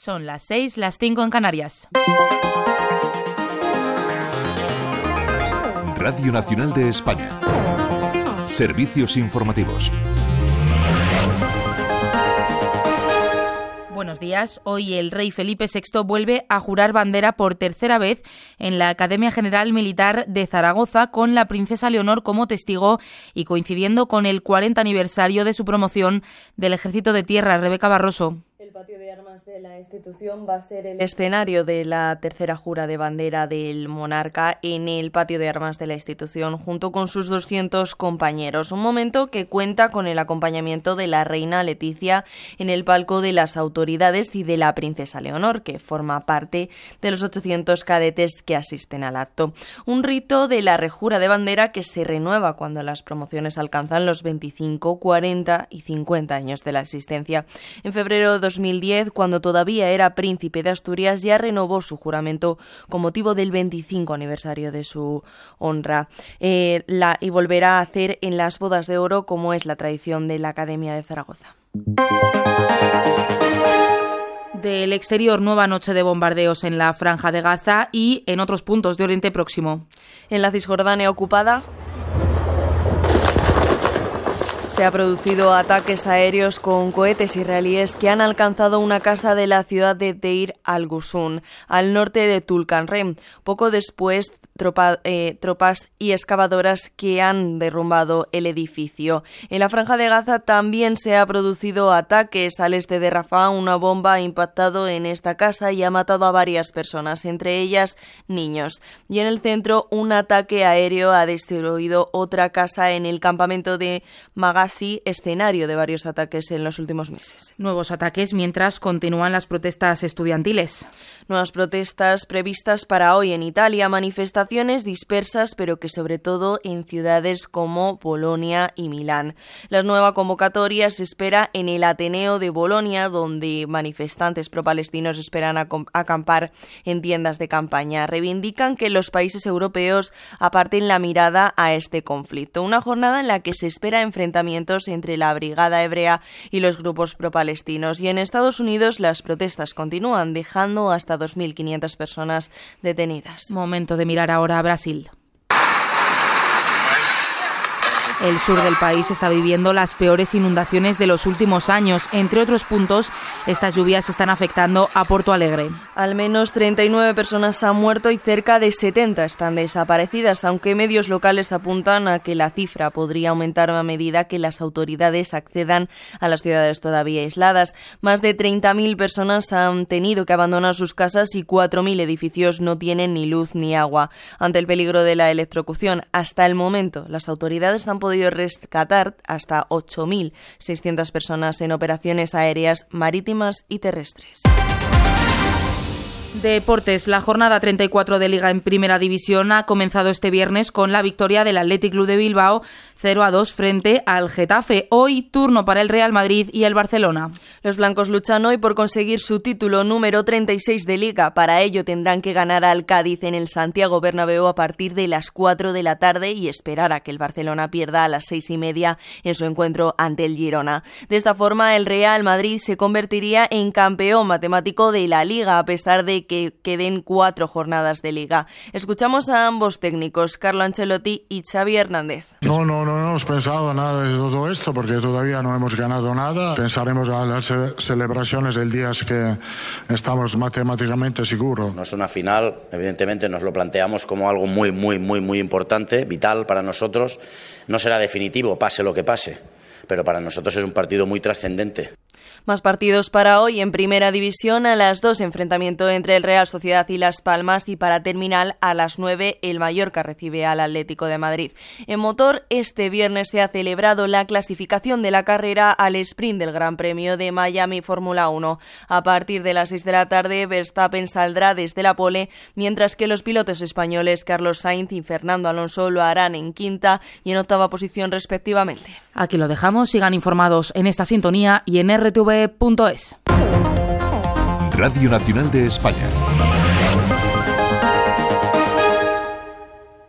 Son las 6, las 5 en Canarias. Radio Nacional de España. Servicios informativos. Buenos días. Hoy el rey Felipe VI vuelve a jurar bandera por tercera vez en la Academia General Militar de Zaragoza, con la princesa Leonor como testigo y coincidiendo con el 40 aniversario de su promoción del Ejército de Tierra. Rebeca Barroso. El patio de armas de la institución va a ser el escenario de la tercera jura de bandera del monarca en el patio de armas de la institución, junto con sus 200 compañeros. Un momento que cuenta con el acompañamiento de la reina Leticia en el palco de las autoridades y de la princesa Leonor, que forma parte de los 800 cadetes que asisten al acto. Un rito de la rejura de bandera que se renueva cuando las promociones alcanzan los 25, 40 y 50 años de la existencia. En febrero de 2010, cuando todavía era príncipe de Asturias, ya renovó su juramento con motivo del 25 aniversario de su honra y volverá a hacer en las bodas de oro, como es la tradición de la Academia de Zaragoza. Del exterior, nueva noche de bombardeos en la Franja de Gaza y en otros puntos de Oriente Próximo. En la Cisjordania ocupada se han producido ataques aéreos con cohetes israelíes que han alcanzado una casa de la ciudad de Deir al-Ghussun, al norte de Tulkarem. Poco después, tropas y excavadoras que han derrumbado el edificio. En la Franja de Gaza también se ha producido ataques. Al este de Rafah, una bomba ha impactado en esta casa y ha matado a varias personas, entre ellas niños. Y en el centro, un ataque aéreo ha destruido otra casa en el campamento de Maghasi, escenario de varios ataques en los últimos meses. Nuevos ataques mientras continúan las protestas estudiantiles. Nuevas protestas previstas para hoy en Italia, manifestaciones dispersas, pero que sobre todo en ciudades como Bolonia y Milán. La nueva convocatoria se espera en el Ateneo de Bolonia, donde manifestantes pro-palestinos esperan acampar en tiendas de campaña. Reivindican que los países europeos aparten la mirada a este conflicto. Una jornada en la que se espera enfrentamientos entre la Brigada Hebrea y los grupos pro-palestinos. Y en Estados Unidos las protestas continúan, dejando hasta 2.500 personas detenidas. Momento de mirar ahora a Brasil. El sur del país está viviendo las peores inundaciones de los últimos años. Entre otros puntos, estas lluvias están afectando a Porto Alegre. Al menos 39 personas han muerto y cerca de 70 están desaparecidas, aunque medios locales apuntan a que la cifra podría aumentar a medida que las autoridades accedan a las ciudades todavía aisladas. Más de 30.000 personas han tenido que abandonar sus casas y 4.000 edificios no tienen ni luz ni agua. Ante el peligro de la electrocución, hasta el momento, las autoridades han podido rescatar hasta 8.600 personas en operaciones aéreas, marítimas y terrestres. Deportes. La jornada 34 de Liga en Primera División ha comenzado este viernes con la victoria del Athletic Club de Bilbao 0-2 frente al Getafe. Hoy turno para el Real Madrid y el Barcelona. Los blancos luchan hoy por conseguir su título número 36 de Liga. Para ello tendrán que ganar al Cádiz en el Santiago Bernabéu a partir de las 4 de la tarde y esperar a que el Barcelona pierda a las 6:30 en su encuentro ante el Girona. De esta forma, el Real Madrid se convertiría en campeón matemático de la Liga, a pesar de que queden 4 jornadas de Liga. Escuchamos a ambos técnicos, Carlo Ancelotti y Xavi Hernández. No hemos pensado nada de todo esto porque todavía no hemos ganado nada. Pensaremos a las celebraciones del día que estamos matemáticamente seguros. No es una final, evidentemente nos lo planteamos como algo muy importante, vital para nosotros. No será definitivo, pase lo que pase, pero para nosotros es un partido muy trascendente. Más partidos para hoy en Primera División. A las 2, enfrentamiento entre el Real Sociedad y Las Palmas, y para terminar a las 9 el Mallorca recibe al Atlético de Madrid. En motor, este viernes se ha celebrado la clasificación de la carrera al sprint del Gran Premio de Miami Fórmula 1. A partir de las 6 de la tarde, Verstappen saldrá desde la pole, mientras que los pilotos españoles Carlos Sainz y Fernando Alonso lo harán en quinta y en octava posición respectivamente. Aquí lo dejamos, sigan informados en esta sintonía y en rtv.es. Radio Nacional de España.